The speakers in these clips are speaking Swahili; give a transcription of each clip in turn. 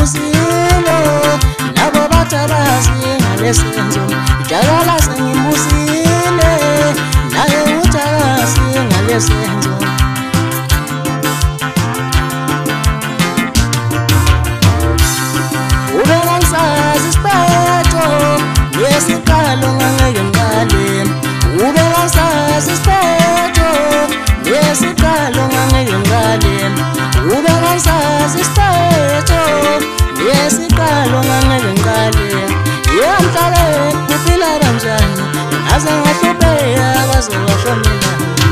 ngibusile nabo bathi abazi ngalesenzo Jakala sengibusile naye uthi akazi ngalesenzo Ube ngisazi isiphetho yesiqalo ngangeke ngiqale Ube ngisazi isiphetho yesiqalo ngangeke ngiqale Ube ngisazi isiphetho yesiqalo ngangeke ngiqale Yamhlala kuphila kanjani aze ngahlubeka kaze washonela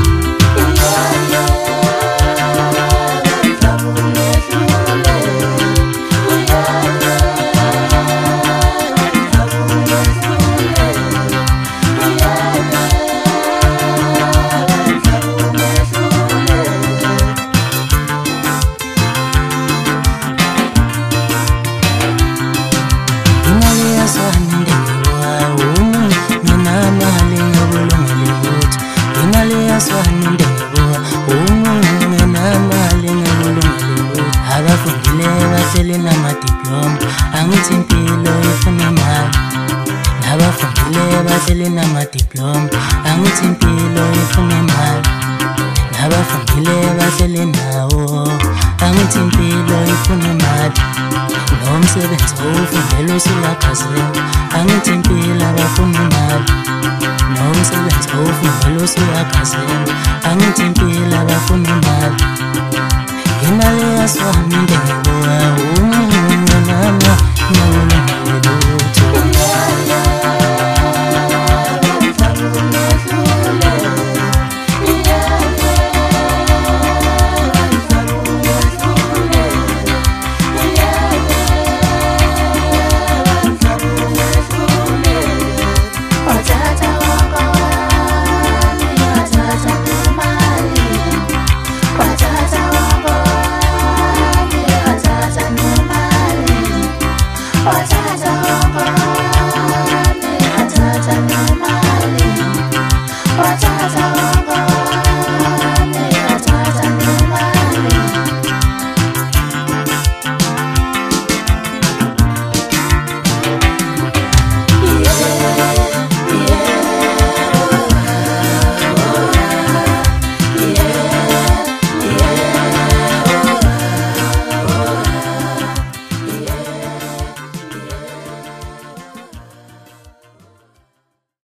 Angithi impilo ifuna imali Nabafundile bahleli namadiploma Angithi impilo ifuna imali Nabafundile bahleli nawo Angithi impilo ifuna imali Nomsebenzi owufundela usuyakhazelwa Angithi impilo abafuna imali Nomsebenzi owufundela usuyakhazelwa Angithi impilo abafuna imali Imali yaswami ndengowa Nana